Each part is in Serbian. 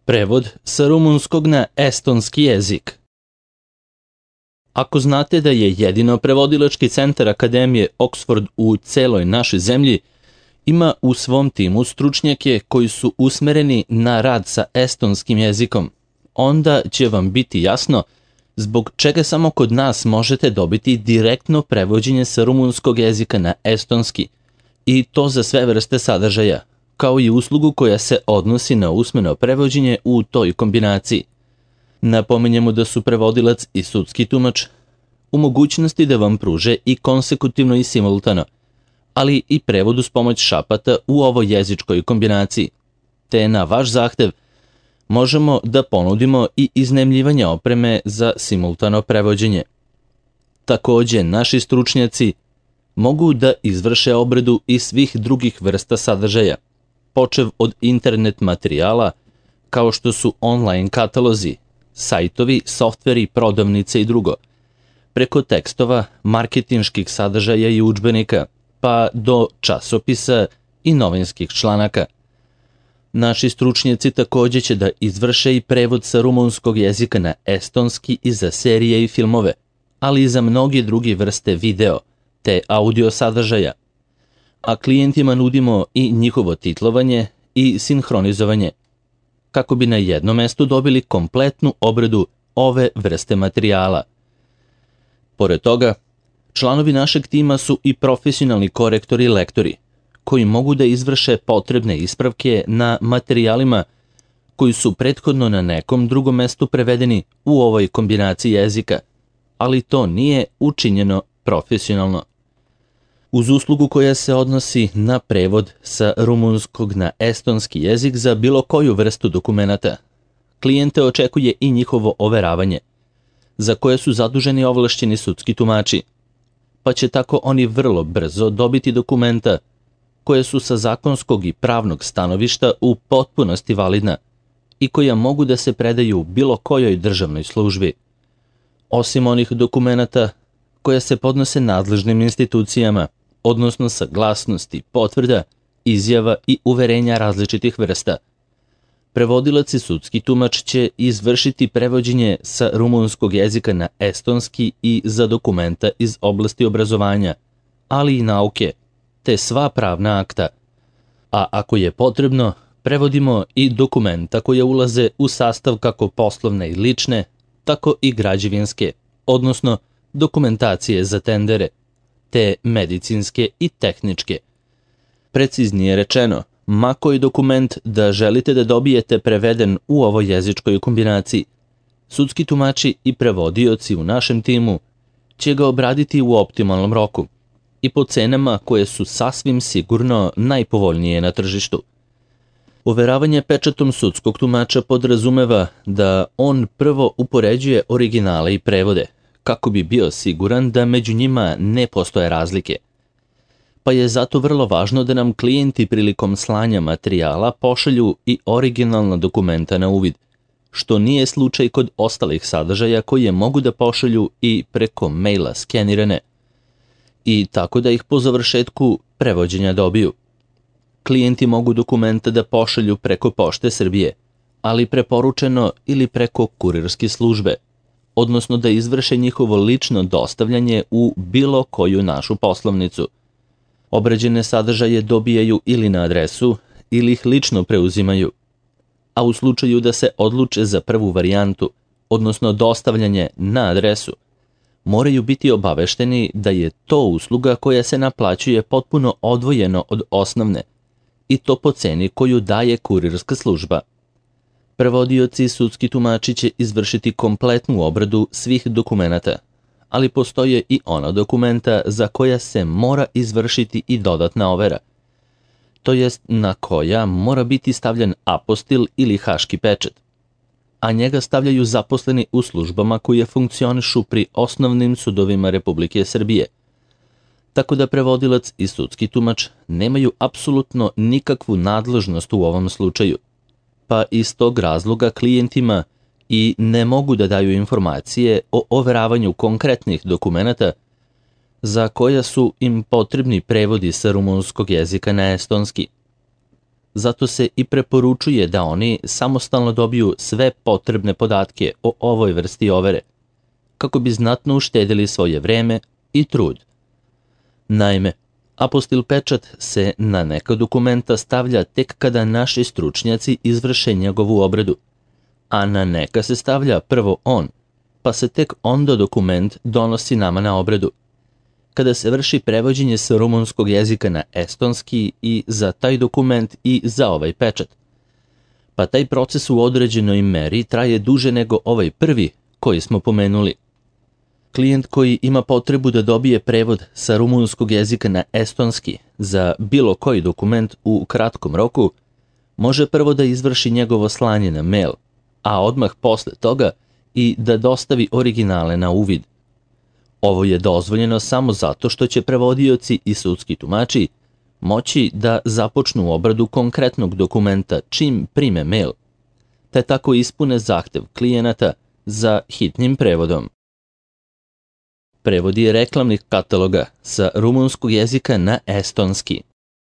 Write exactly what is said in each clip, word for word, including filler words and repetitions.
Prevod sa rumunskog na estonski jezik. Ako znate da je jedino prevodilački centar Akademije Oxford u celoj našoj zemlji, ima u svom timu stručnjake koji su usmereni na rad sa estonskim jezikom, onda će vam biti jasno zbog čega samo kod nas možete dobiti direktno prevođenje sa rumunskog jezika na estonski, i to za sve vrste sadržaja, kao i uslugu koja se odnosi na usmeno prevođenje u toj kombinaciji. Napominjemo da su prevodilac i sudski tumač u mogućnosti da vam pruže i konsekutivno i simultano, ali i prevod uz pomoć šapata u ovoj jezičkoj kombinaciji, te na vaš zahtev možemo da ponudimo i iznajmljivanje opreme za simultano prevođenje. Takođe, naši stručnjaci mogu da izvrše obradu i svih drugih vrsta sadržaja, počev od internet materijala, kao što su online katalozi, sajtovi, softveri, prodavnice i drugo, preko tekstova, marketinških sadržaja i udžbenika, pa do časopisa i novinskih članaka. Naši stručnjaci takođe će da izvrše i prevod sa rumunskog jezika na estonski i za serije i filmove, ali i za mnoge druge vrste video te audio sadržaja. A klijentima nudimo i njihovo titlovanje i sinhronizovanje, kako bi na jednom mestu dobili kompletnu obradu ove vrste materijala. Pored toga, članovi našeg tima su i profesionalni korektori i lektori, koji mogu da izvrše potrebne ispravke na materijalima koji su prethodno na nekom drugom mestu prevedeni u ovoj kombinaciji jezika, ali to nije učinjeno profesionalno. Uz uslugu koja se odnosi na prevod sa rumunskog na estonski jezik za bilo koju vrstu dokumenata, klijente očekuje i njihovo overavanje, za koje su zaduženi ovlašćeni sudski tumači, pa će tako oni vrlo brzo dobiti dokumenta koje su sa zakonskog i pravnog stanovišta u potpunosti validna i koja mogu da se predaju bilo kojoj državnoj službi. Osim onih dokumenata koja se podnose nadležnim institucijama, odnosno saglasnosti, potvrda, izjava i uverenja različitih vrsta. Prevodilac i sudski tumač će izvršiti prevođenje sa rumunskog jezika na estonski i za dokumenta iz oblasti obrazovanja, ali i nauke, te sva pravna akta. A ako je potrebno, prevodimo i dokumenta koje ulaze u sastav kako poslovne i lične, tako i građevinske, odnosno dokumentacije za tendere, te medicinske i tehničke. Preciznije rečeno, ma koji dokument da želite da dobijete preveden u ovoj jezičkoj kombinaciji, sudski tumači i prevodioci u našem timu će ga obraditi u optimalnom roku i po cenama koje su sasvim sigurno najpovoljnije na tržištu. Overavanje pečatom sudskog tumača podrazumeva da on prvo upoređuje originale i prevode, kako bi bio siguran da među njima ne postoje razlike. Pa je zato vrlo važno da nam klijenti prilikom slanja materijala pošalju i originalna dokumenta na uvid, što nije slučaj kod ostalih sadržaja koje mogu da pošalju i preko maila skenirane, i tako da ih po završetku prevođenja dobiju. Klijenti mogu dokumenta da pošalju preko Pošte Srbije, ali preporučeno ili preko kurirske službe, odnosno da izvrše njihovo lično dostavljanje u bilo koju našu poslovnicu. Obrađene sadržaje dobijaju ili na adresu, ili ih lično preuzimaju. A u slučaju da se odluče za prvu varijantu, odnosno dostavljanje na adresu, moraju biti obavešteni da je to usluga koja se naplaćuje potpuno odvojeno od osnovne, i to po ceni koju daje kurirska služba. Prevodioci i sudski tumači će izvršiti kompletnu obradu svih dokumenata, ali postoje i ona dokumenta za koja se mora izvršiti i dodatna overa, to jest na koja mora biti stavljen apostil ili haški pečat, a njega stavljaju zaposleni u službama koje funkcionišu pri osnovnim sudovima Republike Srbije, tako da prevodilac i sudski tumač nemaju apsolutno nikakvu nadležnost u ovom slučaju, pa iz tog razloga klijentima i ne mogu da daju informacije o overavanju konkretnih dokumenata za koja su im potrebni prevodi sa rumunskog jezika na estonski. zato se i preporučuje da oni samostalno dobiju sve potrebne podatke o ovoj vrsti overe, kako bi znatno uštedili svoje vreme i trud. Naime, apostil pečat se na neka dokumenta stavlja tek kada naši stručnjaci izvrše njegovu obradu, a na neka se stavlja prvo on, pa se tek onda dokument donosi nama na obradu. Kada se vrši prevođenje sa rumunskog jezika na estonski i za taj dokument i za ovaj pečat, pa taj proces u određenoj meri traje duže nego ovaj prvi koji smo pomenuli. Klijent koji ima potrebu da dobije prevod sa rumunskog jezika na estonski za bilo koji dokument u kratkom roku, može prvo da izvrši njegovo slanje na mail, a odmah posle toga i da dostavi originale na uvid. Ovo je dozvoljeno samo zato što će prevodioci i sudski tumači moći da započnu obradu konkretnog dokumenta čim prime mail, te tako ispune zahtev klijenata za hitnim prevodom. Prevodi reklamnih kataloga sa rumunskog jezika na estonski.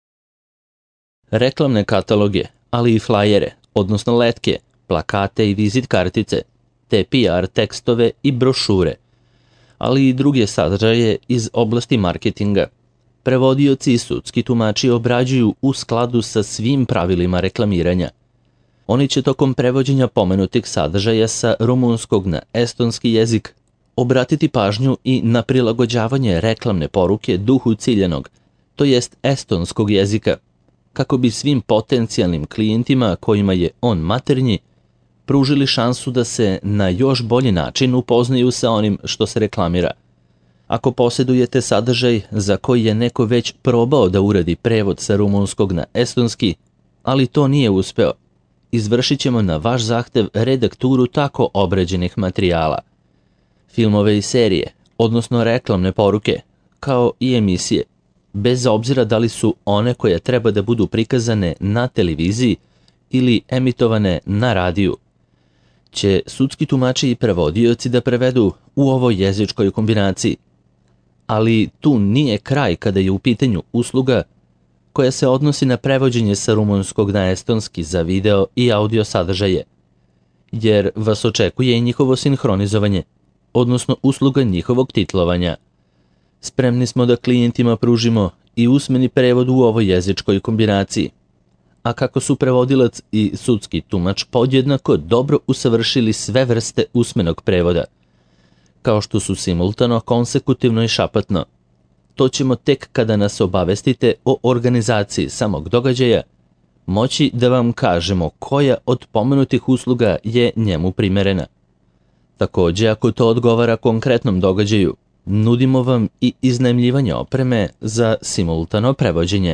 Reklamne kataloge, ali i flajere, odnosno letke, plakate i vizit kartice, te P R tekstove i brošure, ali i druge sadržaje iz oblasti marketinga, prevodioci i sudski tumači obrađuju u skladu sa svim pravilima reklamiranja. Oni će tokom prevođenja pomenutih sadržaja sa rumunskog na estonski jezik obratiti pažnju i na prilagođavanje reklamne poruke duhu ciljanog, to jest estonskog jezika, kako bi svim potencijalnim klijentima kojima je on maternji pružili šansu da se na još bolji način upoznaju sa onim što se reklamira. Ako posjedujete sadržaj za koji je neko već probao da uradi prevod sa rumunskog na estonski, ali to nije uspeo, izvršit ćemo na vaš zahtev redakturu tako obrađenih materijala. Filmove i serije, odnosno reklamne poruke, kao i emisije, bez obzira da li su one koje treba da budu prikazane na televiziji ili emitovane na radiju, će sudski tumači i prevodioci da prevedu u ovoj jezičkoj kombinaciji. Ali tu nije kraj kada je u pitanju usluga koja se odnosi na prevođenje sa rumunskog na estonski za video i audio sadržaje, jer vas očekuje i njihovo sinhronizovanje, odnosno usluga njihovog titlovanja. Spremni smo da klijentima pružimo i usmeni prevod u ovoj jezičkoj kombinaciji, a kako su prevodilac i sudski tumač podjednako dobro usavršili sve vrste usmenog prevoda, kao što su simultano, konsekutivno i šapatno. To ćemo tek kada nas obavestite o organizaciji samog događaja moći da vam kažemo koja od pomenutih usluga je njemu primerena. Takođe, ako to odgovara konkretnom događaju, nudimo vam i iznajmljivanje opreme za simultano prevođenje.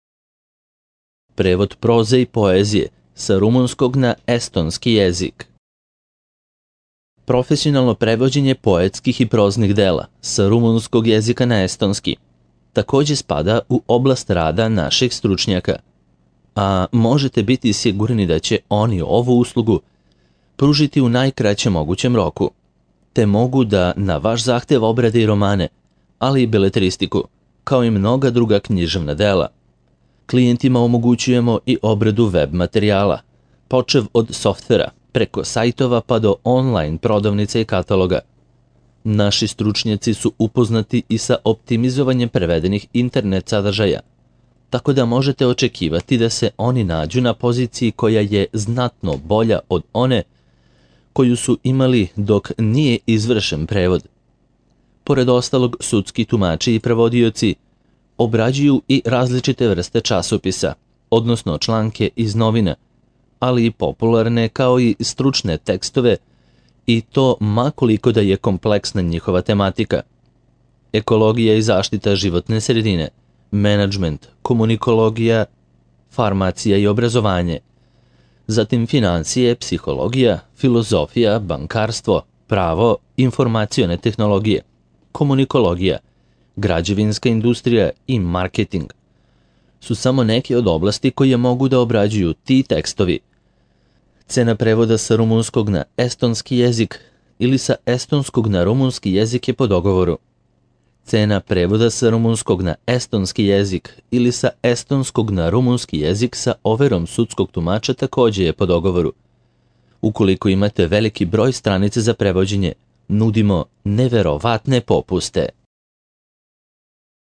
Prevod proze i poezije sa rumunskog na estonski jezik. Profesionalno prevođenje poetskih i proznih dela sa rumunskog jezika na estonski takođe spada u oblast rada naših stručnjaka, a možete biti sigurni da će oni ovu uslugu pružiti u najkraćem mogućem roku, te mogu da na vaš zahtev obrade i romane, ali i beletristiku, kao i mnoga druga književna dela. Klijentima omogućujemo i obradu web materijala, počev od softvera, preko sajtova pa do online prodavnice i kataloga. Naši stručnjaci su upoznati i sa optimizovanjem prevedenih internet sadržaja, tako da možete očekivati da se oni nađu na poziciji koja je znatno bolja od one koju su imali dok nije izvršen prevod. Pored ostalog, sudski tumači i prevodioci obrađuju i različite vrste časopisa, odnosno članke iz novina, ali i popularne kao i stručne tekstove, i to ma koliko da je kompleksna njihova tematika. Ekologija i zaštita životne sredine, menadžment, komunikologija, farmacija i obrazovanje, zatim financije, psihologija, filozofija, bankarstvo, pravo, informacione tehnologije, komunikologija, građevinska industrija i marketing su samo neke od oblasti koje mogu da obrađuju ti tekstovi. Cena prevoda sa rumunskog na estonski jezik ili sa estonskog na rumunski jezik je po dogovoru. Cena prevoda sa rumunskog na estonski jezik ili sa estonskog na rumunski jezik sa overom sudskog tumača takođe je po dogovoru. Ukoliko imate veliki broj stranica za prevođenje, nudimo neverovatne popuste.